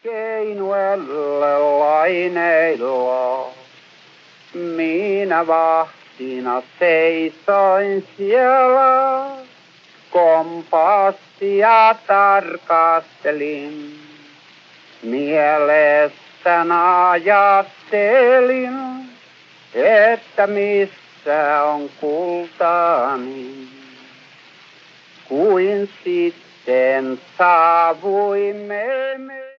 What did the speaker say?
keinuelle laineilla. Minä vahtina seisoin siellä, kompassia tarkastelin. Mielessäni ajattelin, että missä on kultani. Kuin sitten saavuimme me.